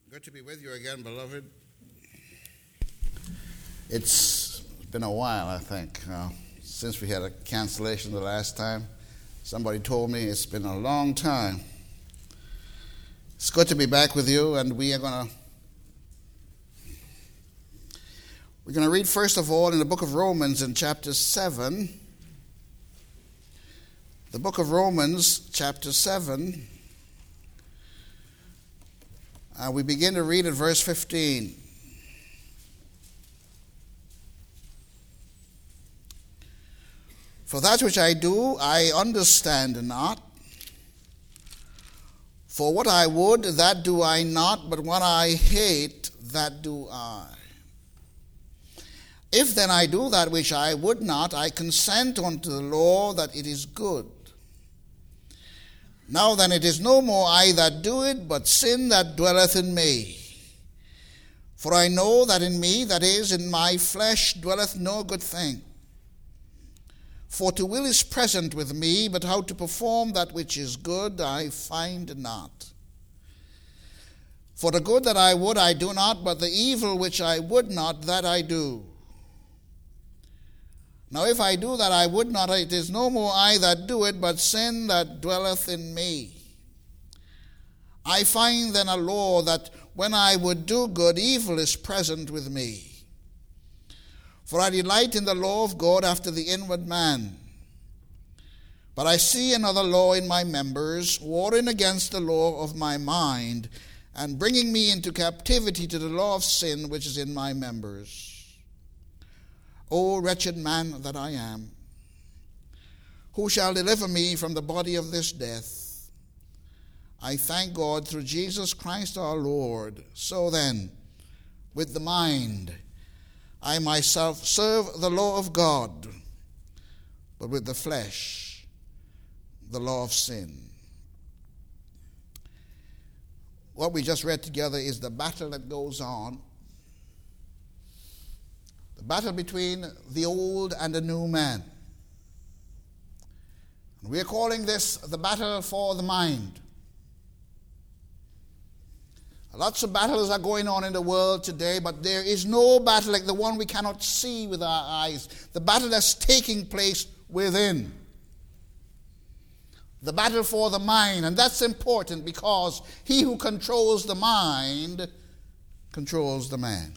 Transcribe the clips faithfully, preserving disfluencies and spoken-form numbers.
Good to be with you again, beloved. It's been a while, I think, uh, since we had a cancellation the last time. Somebody told me it's been a long time. It's good to be back with you, and we are going to we're going to read first of all in the book of Romans in chapter seven. The book of Romans, chapter seven. Uh, we begin to read at verse fifteen. For that which I do, I understand not. For what I would, that do I not, but what I hate, that do I. If then I do that which I would not, I consent unto the law that it is good. Now then it is no more I that do it, but sin that dwelleth in me. For I know that in me, that is, in my flesh, dwelleth no good thing. For to will is present with me, but how to perform that which is good I find not. For the good that I would I do not, but the evil which I would not, that I do. Now if I do that I would not, it is no more I that do it, but sin that dwelleth in me. I find then a law that when I would do good, evil is present with me. For I delight in the law of God after the inward man. But I see another law in my members, warring against the law of my mind, and bringing me into captivity to the law of sin which is in my members. O wretched man that I am, who shall deliver me from the body of this death? I thank God through Jesus Christ our Lord. So then, with the mind, I myself serve the law of God, but with the flesh, the law of sin. What we just read together is the battle that goes on. The battle between the old and the new man. We are calling this the battle for the mind. Lots of battles are going on in the world today, but there is no battle like the one we cannot see with our eyes. The battle that's taking place within. The battle for the mind. And that's important because he who controls the mind controls the man.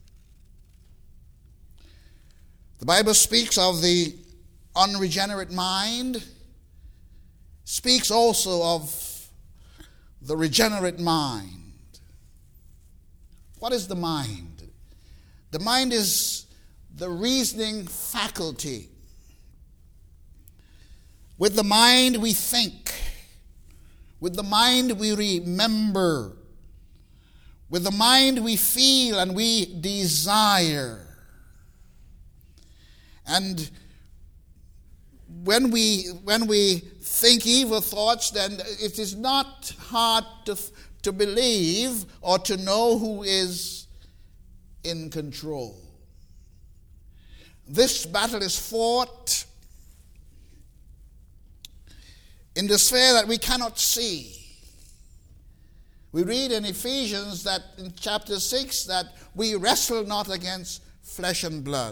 The Bible speaks of the unregenerate mind, speaks also of the regenerate mind. What is the mind? The mind is the reasoning faculty. With the mind we think. With the mind we remember. With the mind we feel and we desire. And when we when we think evil thoughts, then it is not hard to, to believe or to know who is in control. This battle is fought in the sphere that we cannot see. We read in Ephesians that in chapter six that we wrestle not against flesh and blood,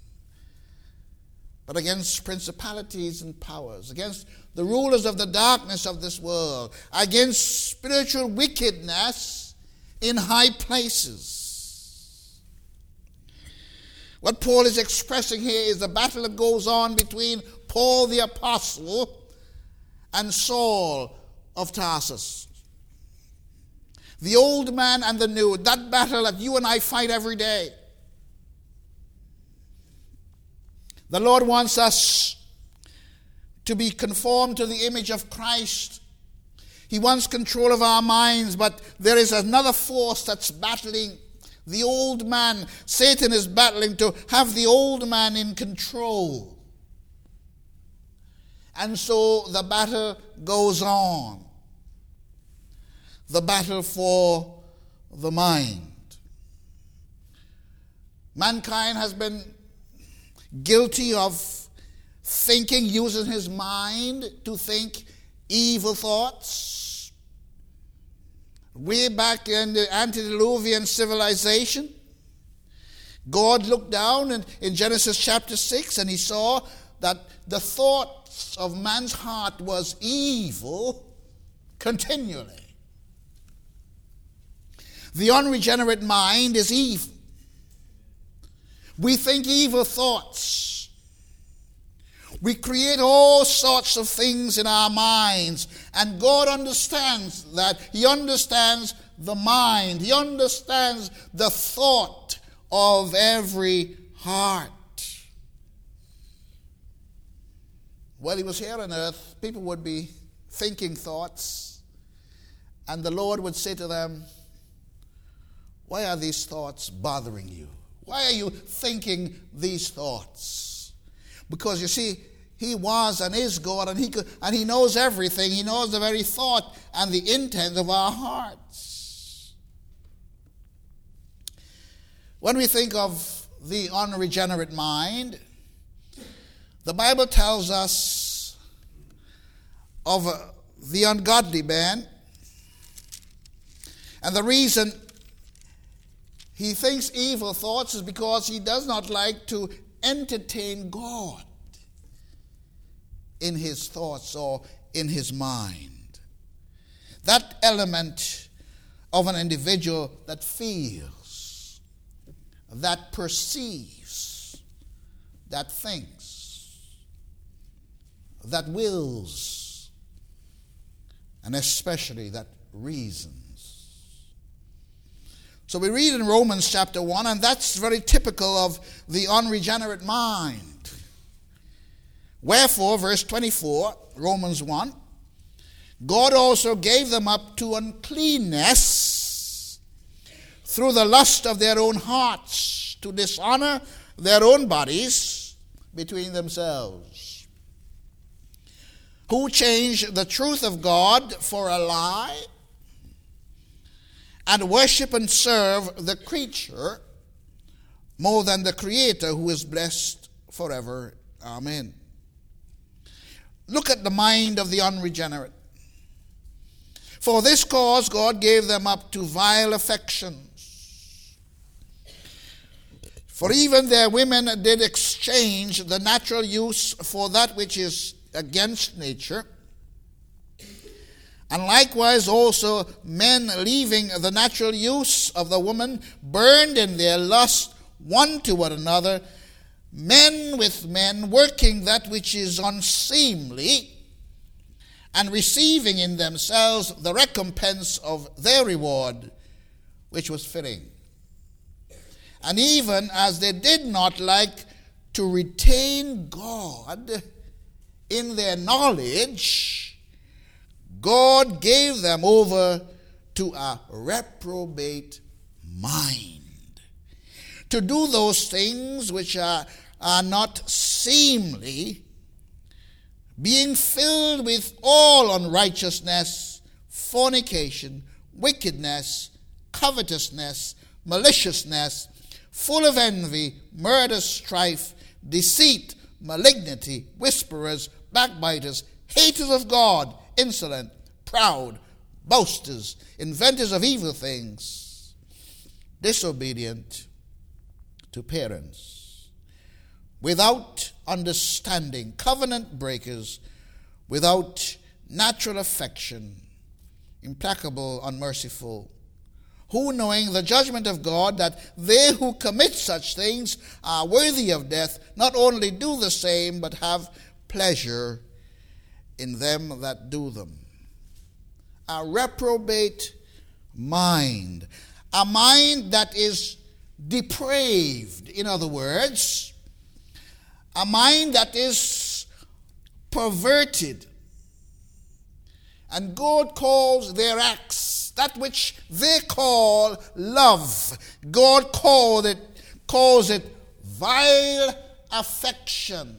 but against principalities and powers, against the rulers of the darkness of this world, against spiritual wickedness in high places. What Paul is expressing here is the battle that goes on between Paul the apostle and Saul of Tarsus. The old man and the new, that battle that you and I fight every day. The Lord wants us to be conformed to the image of Christ. He wants control of our minds, but there is another force that's battling the old man. Satan is battling to have the old man in control. And so the battle goes on. The battle for the mind. Mankind has been guilty of thinking, using his mind to think evil thoughts, way back in the antediluvian civilization, God looked down in, in Genesis chapter six, and he saw that the thoughts of man's heart was evil continually. The unregenerate mind is evil. We think evil thoughts. We create all sorts of things in our minds, and God understands that. He understands the mind. He understands the thought of every heart. While he was here on earth, people would be thinking thoughts, and the Lord would say to them, "Why are these thoughts bothering you? Why are you thinking these thoughts?" Because you see, he was and is God, and he could, and he knows everything. He knows the very thought and the intent of our hearts. When we think of the unregenerate mind, the Bible tells us of uh, the ungodly man, and the reason he thinks evil thoughts is because he does not like to entertain God in his thoughts or in his mind. That element of an individual that feels, that perceives, that thinks, that wills, and especially that reasons. So we read in Romans chapter one, and that's very typical of the unregenerate mind. Wherefore, verse twenty-four, Romans one, God also gave them up to uncleanness through the lust of their own hearts, to dishonor their own bodies between themselves, who changed the truth of God for a lie, and worship and serve the creature more than the Creator, who is blessed forever. Amen. Look at the mind of the unregenerate. For this cause God gave them up to vile affections. For even their women did exchange the natural use for that which is against nature. And likewise also men, leaving the natural use of the woman, burned in their lust one toward another, men with men, working that which is unseemly, and receiving in themselves the recompense of their reward, which was fitting. And even as they did not like to retain God in their knowledge, God gave them over to a reprobate mind, to do those things which are, are not seemly, being filled with all unrighteousness, fornication, wickedness, covetousness, maliciousness, full of envy, murder, strife, deceit, malignity, whisperers, backbiters, haters of God, insolent, proud, boasters, inventors of evil things, disobedient to parents, without understanding, covenant breakers, without natural affection, implacable, unmerciful, who, knowing the judgment of God, that they who commit such things are worthy of death, not only do the same, but have pleasure in them that do them. A reprobate mind. A mind that is depraved, in other words. A mind that is perverted. And God calls their acts, that which they call love, God called it, calls it vile affection.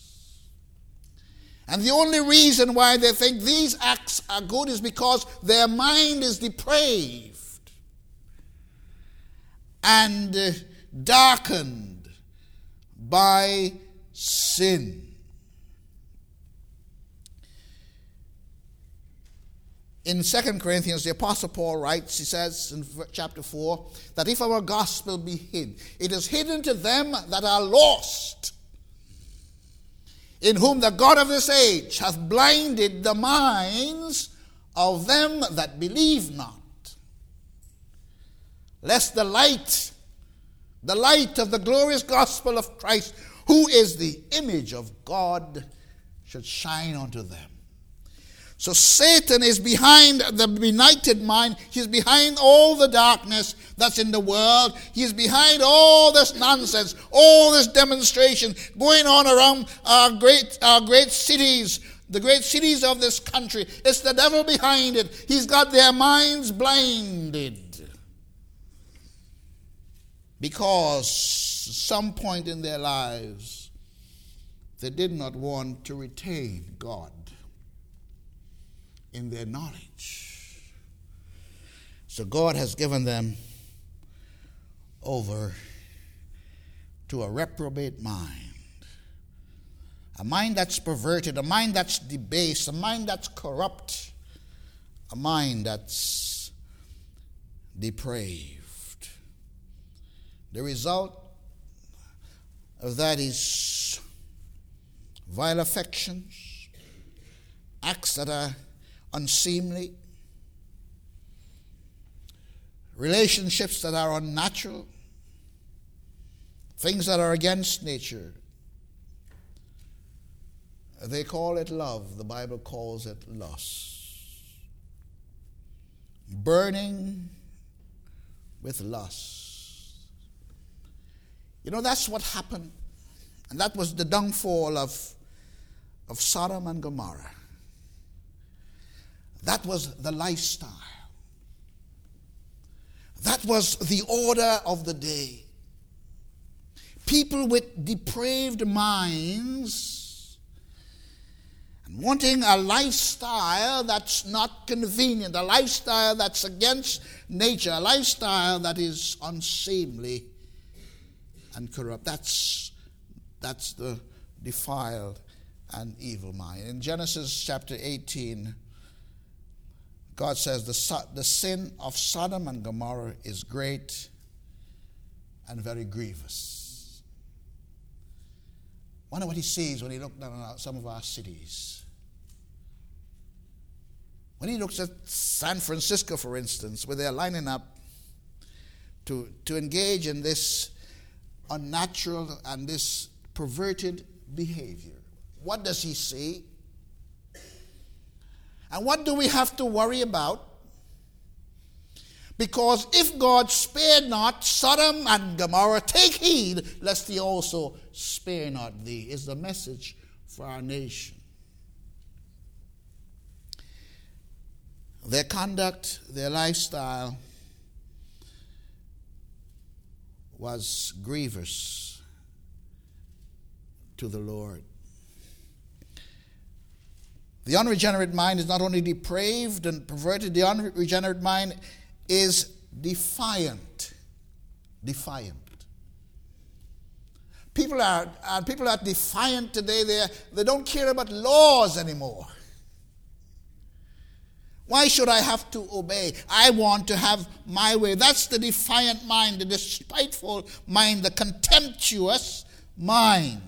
And the only reason why they think these acts are good is because their mind is depraved and uh, darkened by sin. In Second Corinthians, the Apostle Paul writes, he says in chapter four, that if our gospel be hid, it is hidden to them that are lost, in whom the God of this age hath blinded the minds of them that believe not, lest the light, the light of the glorious gospel of Christ, who is the image of God, should shine unto them. So Satan is behind the benighted mind. He's behind all the darkness that's in the world. He's behind all this nonsense, all this demonstration going on around our great, our great cities, the great cities of this country. It's the devil behind it. He's got their minds blinded. Because some point in their lives, they did not want to retain God in their knowledge. So God has given them over to a reprobate mind. A mind that's perverted, a mind that's debased, a mind that's corrupt, a mind that's depraved. The result of that is vile affections, acts that are unseemly, relationships that are unnatural, things that are against nature. They call it love. The Bible calls it lust. Burning with lust. You know, that's what happened. And that was the downfall of, of Sodom and Gomorrah. That was the lifestyle. That was the order of the day. People with depraved minds and wanting a lifestyle that's not convenient, a lifestyle that's against nature, a lifestyle that is unseemly and corrupt. That's, that's the defiled and evil mind. In Genesis chapter eighteen, God says the, the sin of Sodom and Gomorrah is great and very grievous. Wonder what he sees when he looks down on some of our cities. When he looks at San Francisco, for instance, where they're lining up to, to engage in this unnatural and this perverted behavior. What does he see? And what do we have to worry about? Because if God spared not Sodom and Gomorrah, take heed lest he also spare not thee, is the message for our nation. Their conduct, their lifestyle was grievous to the Lord. The unregenerate mind is not only depraved and perverted, the unregenerate mind is defiant. Defiant. People are, uh, people are defiant today. They, they don't care about laws anymore. Why should I have to obey? I want to have my way. That's the defiant mind, the despiteful mind, the contemptuous mind.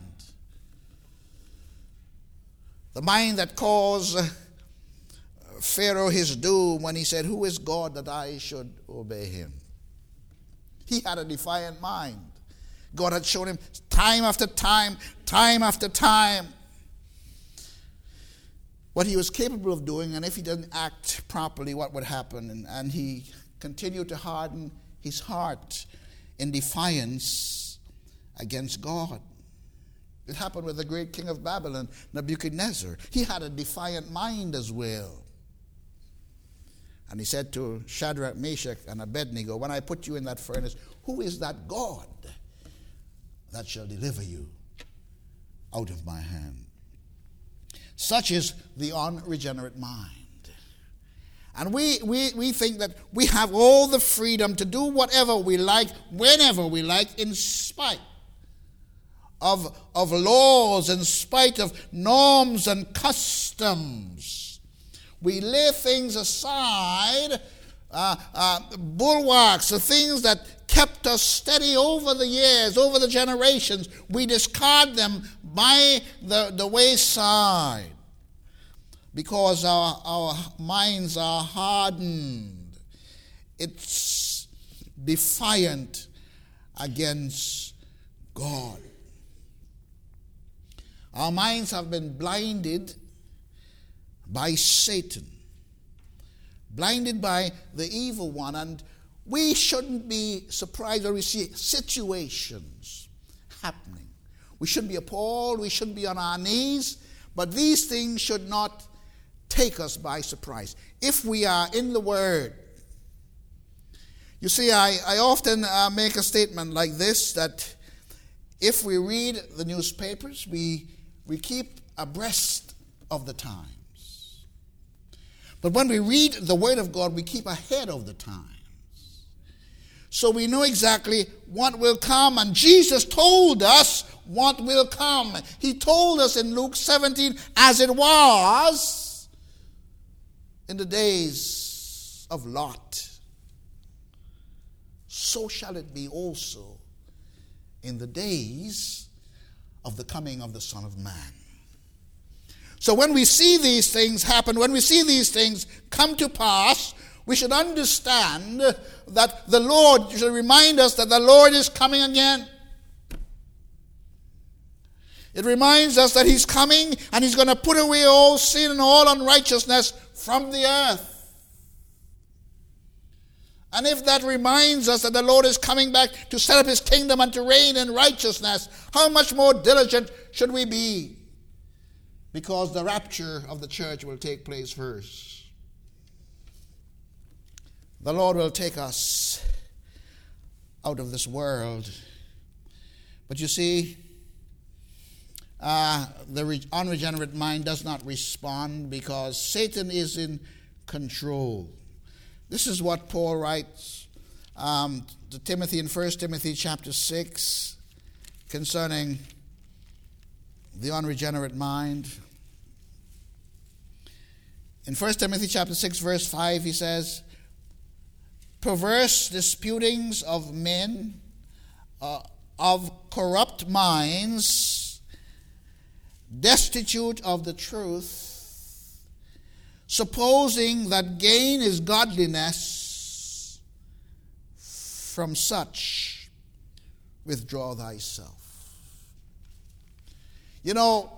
The mind that caused Pharaoh his doom when he said, "Who is God that I should obey him?" He had a defiant mind. God had shown him time after time, time after time, what he was capable of doing, and if he didn't act properly, what would happen. And, and he continued to harden his heart in defiance against God. It happened with the great king of Babylon, Nebuchadnezzar. He had a defiant mind as well. And he said to Shadrach, Meshach, and Abednego, "When I put you in that furnace, who is that God that shall deliver you out of my hand?" Such is the unregenerate mind. And we, we, we think that we have all the freedom to do whatever we like, whenever we like, in spite of, of laws, in spite of norms and customs. We lay things aside, uh, uh, bulwarks, the things that kept us steady over the years, over the generations. We discard them by the, the wayside because our, our minds are hardened. It's defiant against God. Our minds have been blinded by Satan, blinded by the evil one, and we shouldn't be surprised when we see situations happening. We shouldn't be appalled, we shouldn't be on our knees, but these things should not take us by surprise if we are in the Word. You see, I, I often uh, make a statement like this, that if we read the newspapers, we, we keep abreast of the times. But when we read the Word of God, we keep ahead of the times. So we know exactly what will come, and Jesus told us what will come. He told us in Luke seventeen, as it was in the days of Lot, so shall it be also in the days of the coming of the Son of Man. So when we see these things happen, when we see these things come to pass, we should understand that the Lord, you should remind us that the Lord is coming again. It reminds us that He's coming and He's going to put away all sin and all unrighteousness from the earth. And if that reminds us that the Lord is coming back to set up His kingdom and to reign in righteousness, how much more diligent should we be? Because the rapture of the church will take place first. The Lord will take us out of this world. But you see, uh, the unregenerate mind does not respond because Satan is in control. This is what Paul writes um, to Timothy in First Timothy chapter six concerning the unregenerate mind. In First Timothy chapter six verse five he says, perverse disputings of men, uh, of corrupt minds, destitute of the truth, supposing that gain is godliness, from such withdraw thyself. You know,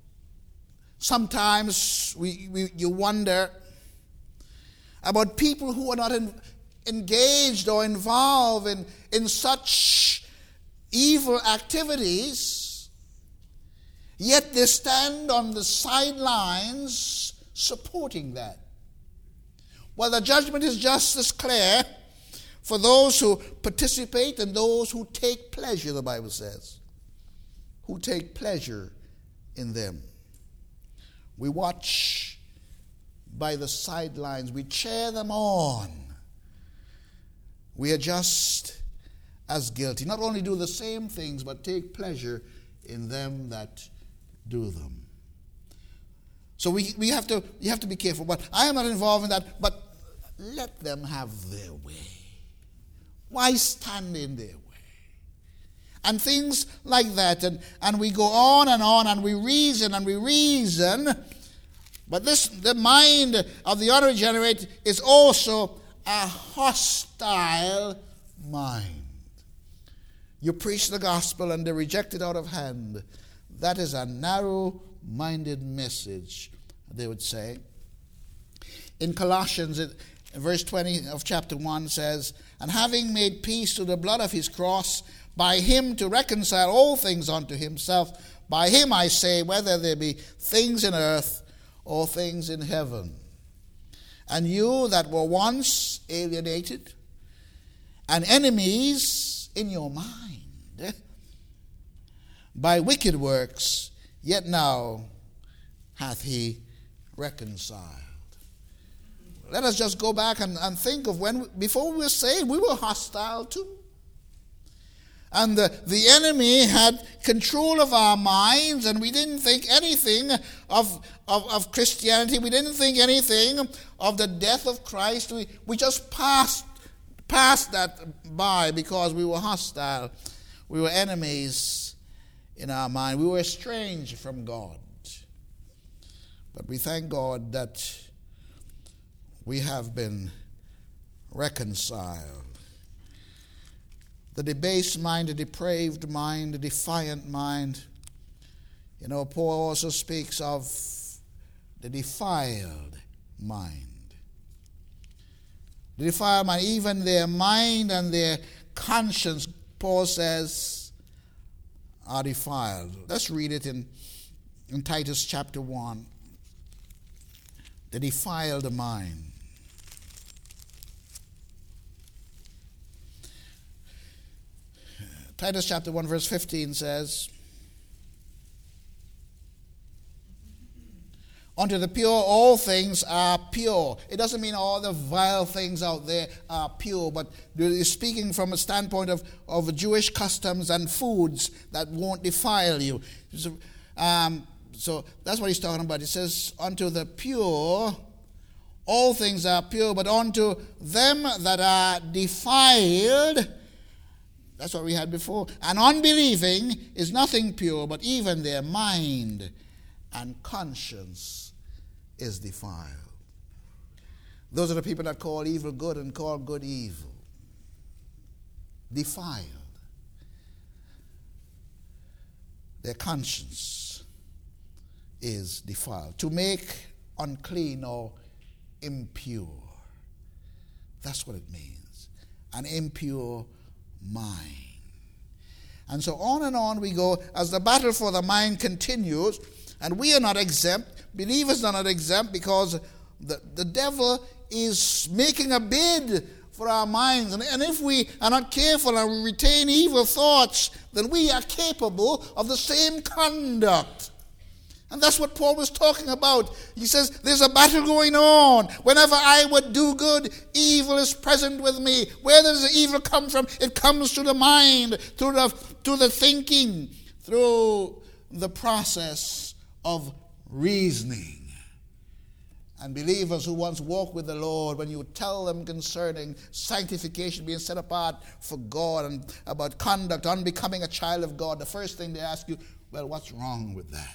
sometimes we, we you wonder about people who are not in, engaged or involved in, in such evil activities, yet they stand on the sidelines supporting that. Well, the judgment is just as clear for those who participate and those who take pleasure, the Bible says. Who take pleasure in them. We watch by the sidelines. We cheer them on. We are just as guilty. Not only do the same things, but take pleasure in them that do them. So we, we have to you have to be careful. But I am not involved in that. But let them have their way. Why stand in their way? And things like that. And, and we go on and on and we reason and we reason. But this the mind of the unregenerate is also a hostile mind. You preach the gospel and they reject it out of hand. That is a narrow-minded message, they would say. In Colossians, it, verse twenty of chapter one says, and having made peace through the blood of his cross, by him to reconcile all things unto himself. By him, I say, whether there be things in earth or things in heaven. And you that were once alienated and enemies in your mind by wicked works, yet now hath he reconciled. Let us just go back and, and think of when, before we were saved, we were hostile too. And the, the enemy had control of our minds, and we didn't think anything of, of, of Christianity. We didn't think anything of the death of Christ. We, we just passed, passed that by because we were hostile. We were enemies in our mind. We were estranged from God. But we thank God that we have been reconciled. The debased mind, the depraved mind, the defiant mind. You know, Paul also speaks of the defiled mind. The defiled mind, even their mind and their conscience, Paul says, are defiled. Let's read it in, in Titus chapter one. The defiled mind. Titus chapter one verse fifteen says, unto the pure all things are pure. It doesn't mean all the vile things out there are pure, but it's speaking from a standpoint of, of Jewish customs and foods that won't defile you. So, um, so that's what he's talking about. It says, unto the pure all things are pure, but unto them that are defiled, that's what we had before, and unbelieving is nothing pure, but even their mind and conscience is defiled. Those are the people that call evil good and call good evil. Defiled. Their conscience is defiled. To make unclean or impure. That's what it means. An impure mind. And so on and on we go as the battle for the mind continues, and we are not exempt. Believers are not exempt because the, the devil is making a bid for our minds. And, and if we are not careful and we retain evil thoughts, then we are capable of the same conduct. And that's what Paul was talking about. He says, there's a battle going on. Whenever I would do good, evil is present with me. Where does the evil come from? It comes through the mind, through the, through the thinking, through the process of reasoning. And believers who once walked with the Lord, when you tell them concerning sanctification, being set apart for God, and about conduct, unbecoming a child of God, the first thing they ask you, well, what's wrong with that?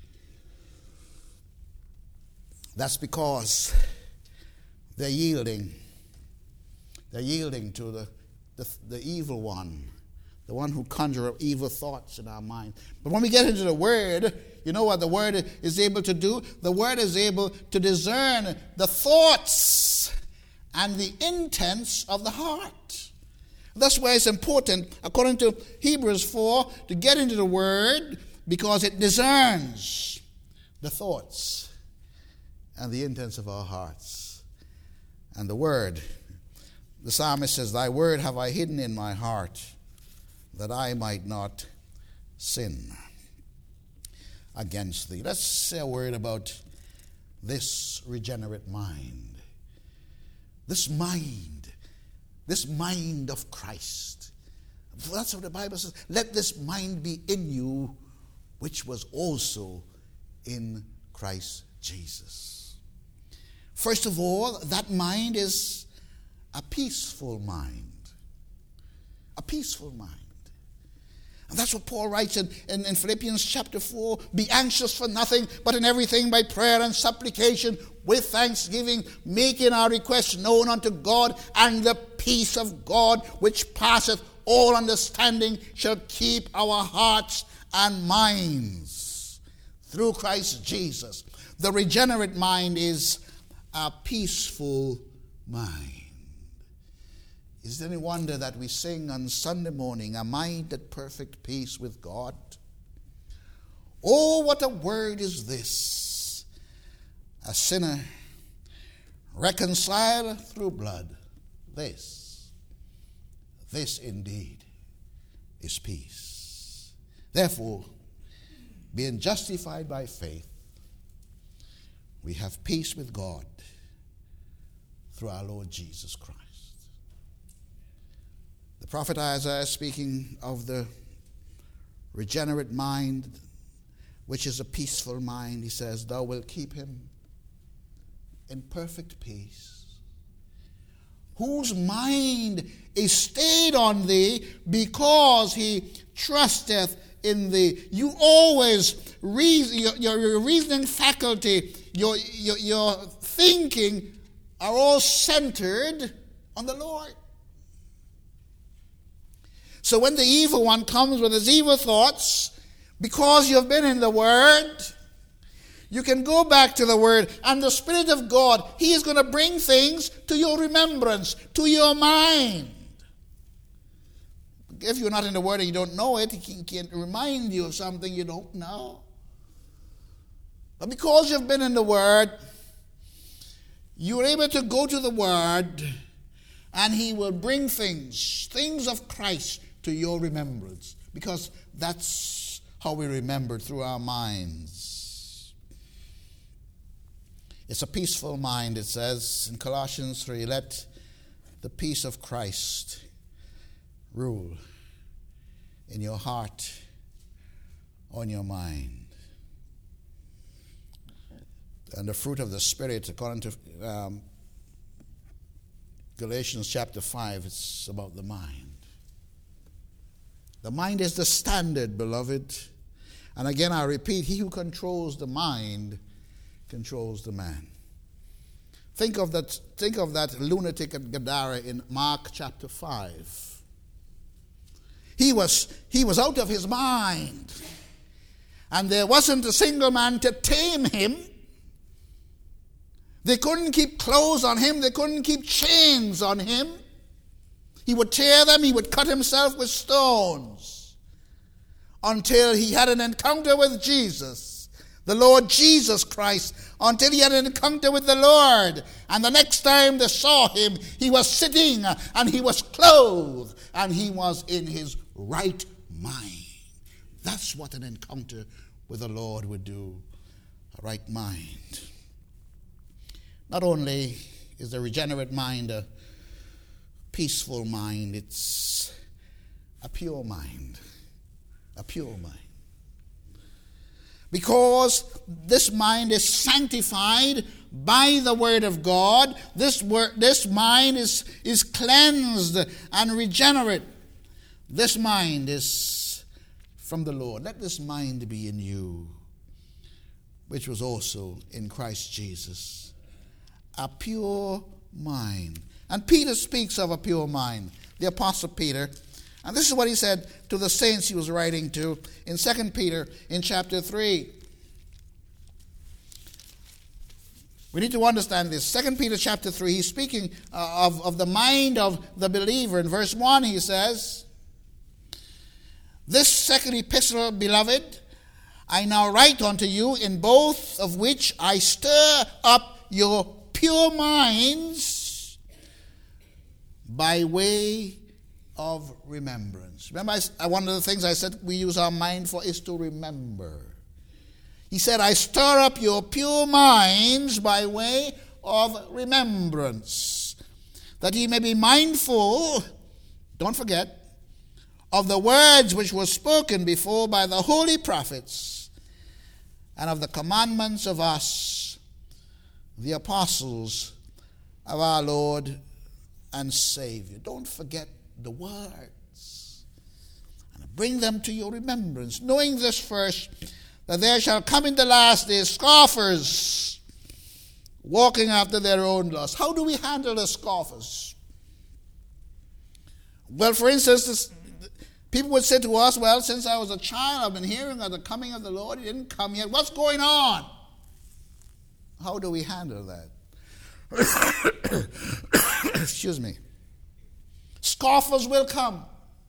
That's because they're yielding. They're yielding to the, the, the evil one, the one who conjures up evil thoughts in our mind. But when we get into the Word, you know what the Word is able to do? The Word is able to discern the thoughts and the intents of the heart. That's why it's important, according to Hebrews four, to get into the Word, because it discerns the thoughts and the intents of our hearts. And the Word, the psalmist says, thy word have I hidden in my heart, that I might not sin against thee. Let's say a word about this regenerate mind. This mind, this mind of Christ. That's what the Bible says. Let this mind be in you, which was also in Christ Jesus. First of all, that mind is a peaceful mind. A peaceful mind. And that's what Paul writes in, in, in Philippians chapter four. Be anxious for nothing, but in everything by prayer and supplication with thanksgiving, making our requests known unto God, and the peace of God, which passeth all understanding, shall keep our hearts and minds through Christ Jesus. The regenerate mind is a peaceful mind. Is it any wonder that we sing on Sunday morning, a mind at perfect peace with God? Oh, what a word is this! A sinner reconciled through blood. This, this indeed is peace. Therefore, being justified by faith, we have peace with God through our Lord Jesus Christ. The prophet Isaiah, speaking of the regenerate mind, which is a peaceful mind, he says, thou wilt keep him in perfect peace, whose mind is stayed on thee, because he trusteth in thee. You always, reason, your, your reasoning faculty, your, your, your thinking are all centered on the Lord. So when the evil one comes with his evil thoughts, because you've been in the Word, you can go back to the Word, and the Spirit of God, he is going to bring things to your remembrance, to your mind. If you're not in the Word and you don't know it, he can remind you of something you don't know. But because you've been in the Word, you're able to go to the Word, and he will bring things, things of Christ, to your remembrance, because that's how we remember, through our minds. It's a peaceful mind, it says in Colossians three, let the peace of Christ rule in your heart, on your mind. And the fruit of the Spirit, according to um, Galatians chapter five, it's about the mind. The mind is the standard, beloved. And again, I repeat, he who controls the mind controls the man. Think of that, think of that lunatic at Gadara in Mark chapter five. He was, he was out of his mind. And there wasn't a single man to tame him. They couldn't keep clothes on him. They couldn't keep chains on him. He would tear them. He would cut himself with stones until he had an encounter with Jesus, the Lord Jesus Christ, until he had an encounter with the Lord. And the next time they saw him, he was sitting and he was clothed and he was in his right mind. That's what an encounter with the Lord would do, a right mind. Not only is the regenerate mind a peaceful mind, it's a pure mind. A pure mind. Because this mind is sanctified by the Word of God. This word, this mind is, is cleansed and regenerate. This mind is from the Lord. Let this mind be in you, which was also in Christ Jesus. A pure mind. And Peter speaks of a pure mind, the Apostle Peter. And this is what he said to the saints he was writing to in Second Peter in chapter three. We need to understand this. Second Peter chapter three, he's speaking uh, of, of the mind of the believer. In verse one he says, this second epistle, beloved, I now write unto you, in both of which I stir up your pure minds by way of remembrance. Remember, I, one of the things I said we use our mind for is to remember. He said, I stir up your pure minds by way of remembrance, that ye may be mindful, don't forget, of the words which were spoken before by the holy prophets, and of the commandments of us, the apostles of our Lord and Savior. Don't forget the words, and bring them to your remembrance, knowing this first, that there shall come in the last days scoffers, walking after their own lust. How do we handle the scoffers? Well, for instance, this, people would say to us, well, since I was a child, I've been hearing of the coming of the Lord. He didn't come yet. What's going on? How do we handle that? Excuse me. Scoffers will come.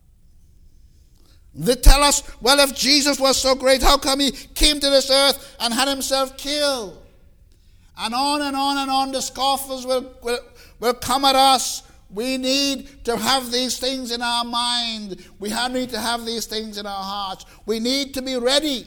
They tell us, well, if Jesus was so great, how come he came to this earth and had himself killed? And on and on and on the scoffers will, will, will come at us. We need to have these things in our mind. We have, need to have these things in our hearts. We need to be ready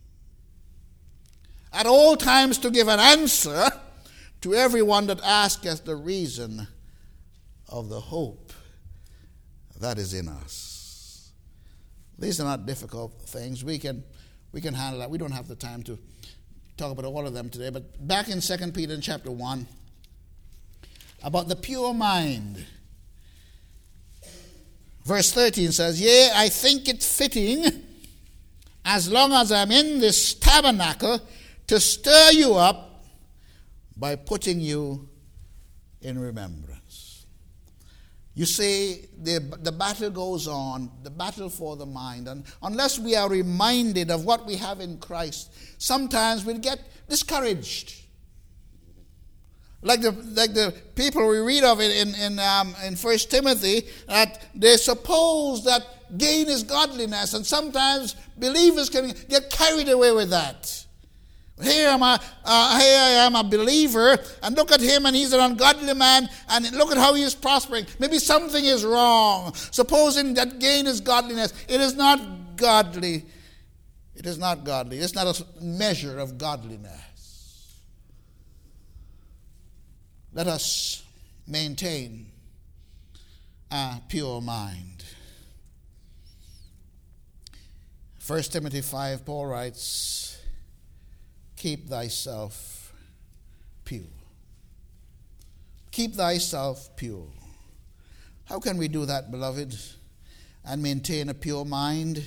at all times to give an answer to everyone that asketh the reason of the hope that is in us. These are not difficult things. We can we can handle that. We don't have the time to talk about all of them today. But back in Second Peter in chapter one, about the pure mind. Verse thirteen says, Yea, I think it fitting, as long as I'm in this tabernacle, to stir you up by putting you in remembrance. You see, the, the battle goes on, the battle for the mind. And unless we are reminded of what we have in Christ, sometimes we'll get discouraged. Like the like the people we read of in in in, um, in First Timothy, that they suppose that gain is godliness, and sometimes believers can get carried away with that. Here am I, uh, here I am a believer, and look at him, and he's an ungodly man, and look at how he is prospering. Maybe something is wrong. Supposing that gain is godliness, it is not godly. It is not godly. It's not a measure of godliness. Let us maintain a pure mind. First Timothy five, Paul writes, keep thyself pure. Keep thyself pure. How can we do that, beloved, and maintain a pure mind?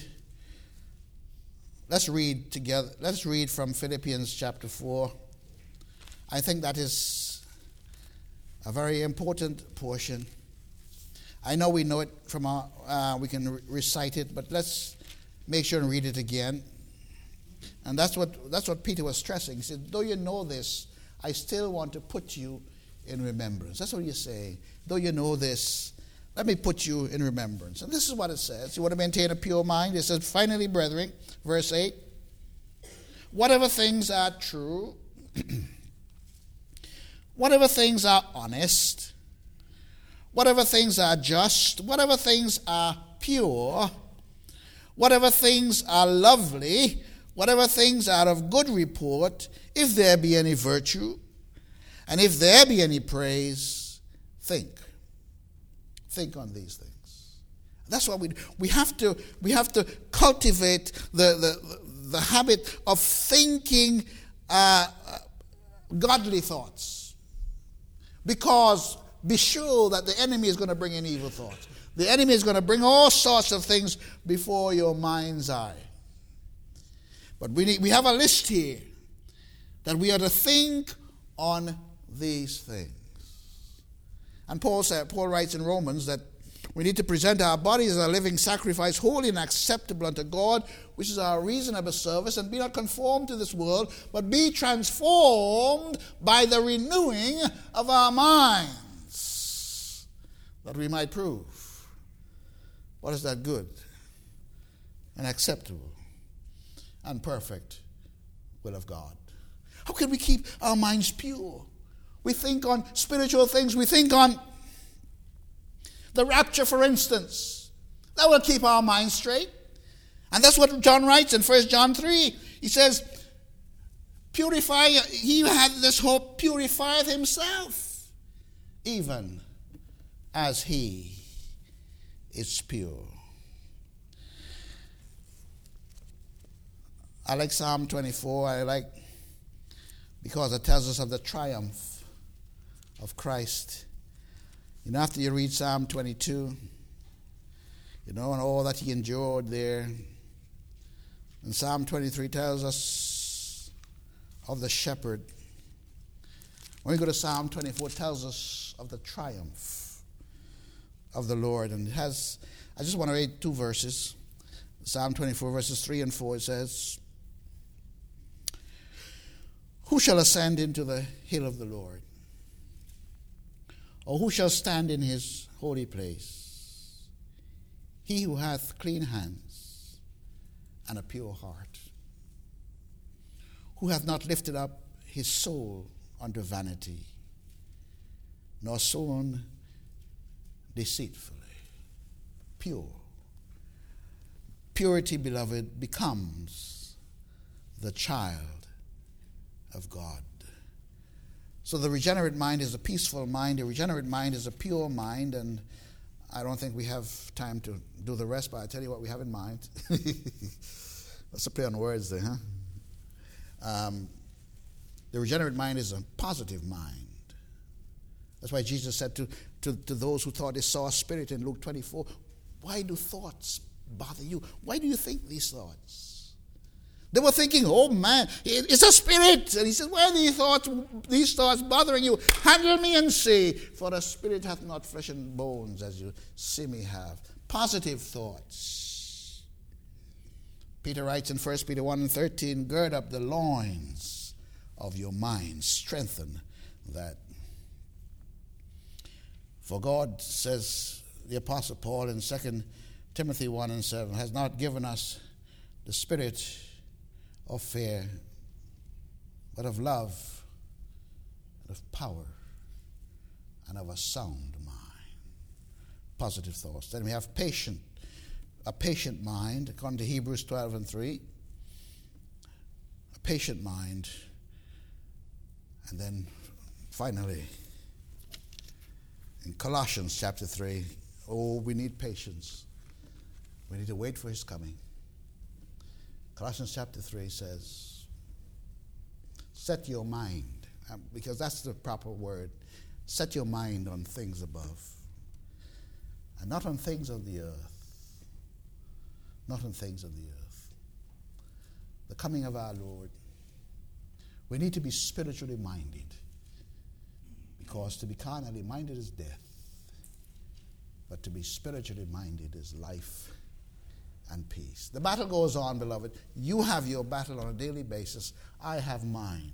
Let's read together. Let's read from Philippians chapter four. I think that is a very important portion. I know we know it from our, uh, we can re- recite it, but let's make sure and read it again. And that's what that's what Peter was stressing. He said, though you know this, I still want to put you in remembrance. That's what he's saying. Though you know this, let me put you in remembrance. And this is what it says. You want to maintain a pure mind? It says, finally, brethren, verse eight, whatever things are true, whatever things are honest, whatever things are just, whatever things are pure, whatever things are lovely, whatever things are of good report, if there be any virtue, and if there be any praise, think. Think on these things. That's what we do. We have to, we have to cultivate the, the, the habit of thinking uh, godly thoughts. Because be sure that the enemy is going to bring in evil thoughts. The enemy is going to bring all sorts of things before your mind's eye. But we need, we have a list here that we are to think on these things. And Paul said, Paul writes in Romans that we need to present our bodies as a living sacrifice, holy and acceptable unto God, which is our reasonable service, and be not conformed to this world, but be transformed by the renewing of our minds, that we might prove what is that good and acceptable and perfect will of God. How can we keep our minds pure? We think on spiritual things. We think on the rapture, for instance. That will keep our minds straight. And that's what John writes in First John three. He says, purify, he who had this hope purified himself, even as he is pure. I like Psalm twenty-four. I like, because it tells us of the triumph of Christ. You know, after you read Psalm twenty-two, you know, and all that he endured there. And Psalm twenty-three tells us of the shepherd. When we go to Psalm twenty-four, it tells us of the triumph of the Lord. And it has, I just want to read two verses. Psalm twenty-four, verses three and four, it says, who shall ascend into the hill of the Lord? Or who shall stand in his holy place? He who hath clean hands and a pure heart, who hath not lifted up his soul unto vanity, nor sown deceitfully. Pure. Purity, beloved, becomes the child of God. So the regenerate mind is a peaceful mind. A regenerate mind is a pure mind. And I don't think we have time to do the rest, but I'll tell you what we have in mind. That's a play on words there, huh? Um, the regenerate mind is a positive mind. That's why Jesus said to, to, to those who thought they saw a spirit in Luke twenty-four, why do thoughts bother you? Why do you think these thoughts? They were thinking, oh man, it's a spirit. And he says, why are these thoughts, these thoughts bothering you? Handle me and see, for the spirit hath not flesh and bones as you see me have. Positive thoughts. Peter writes in First Peter one and thirteen, gird up the loins of your mind, strengthen that. For God, says the Apostle Paul in Second Timothy one and seven, has not given us the spirit of fear, but of love, and of power, and of a sound mind. Positive thoughts. Then we have patient, a patient mind, according to Hebrews twelve and three. A patient mind. And then finally, in Colossians chapter three, oh, we need patience. We need to wait for his coming. Colossians chapter three says, set your mind, um, because that's the proper word, set your mind on things above, and not on things of the earth. Not on things of the earth. The coming of our Lord. We need to be spiritually minded, because to be carnally minded is death, but to be spiritually minded is life and peace. The battle goes on, beloved. You have your battle on a daily basis. I have mine.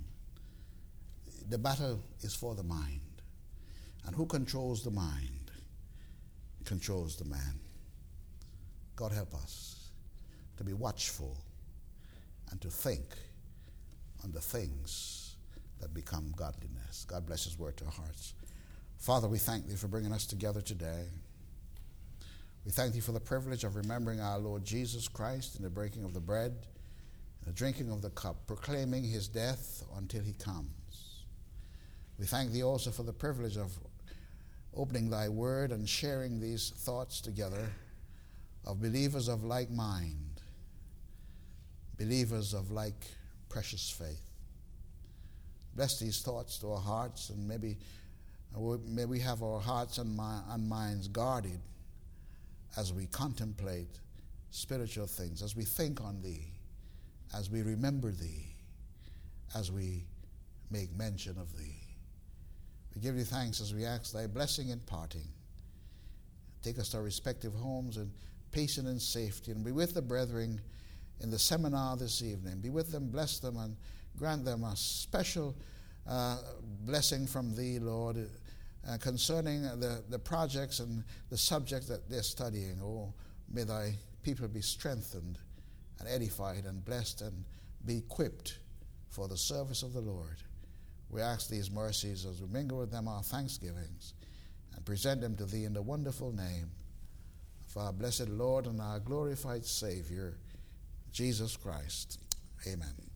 The battle is for the mind. And who controls the mind controls the man. God help us to be watchful and to think on the things that become godliness. God bless his word to our hearts. Father, we thank thee for bringing us together today. We thank thee for the privilege of remembering our Lord Jesus Christ in the breaking of the bread, the drinking of the cup, proclaiming his death until he comes. We thank thee also for the privilege of opening thy word and sharing these thoughts together of believers of like mind, believers of like precious faith. Bless these thoughts to our hearts, and maybe may we have our hearts and, my, and minds guarded as we contemplate spiritual things, as we think on thee, as we remember thee, as we make mention of thee. We give you thanks as we ask thy blessing in parting. Take us to our respective homes in peace and in safety, and be with the brethren in the seminar this evening. Be with them, bless them, and grant them a special uh, blessing from thee, Lord, Uh, concerning the, the projects and the subjects that they're studying. Oh, may thy people be strengthened and edified and blessed and be equipped for the service of the Lord. We ask these mercies as we mingle with them our thanksgivings and present them to thee in the wonderful name of our blessed Lord and our glorified Savior, Jesus Christ. Amen.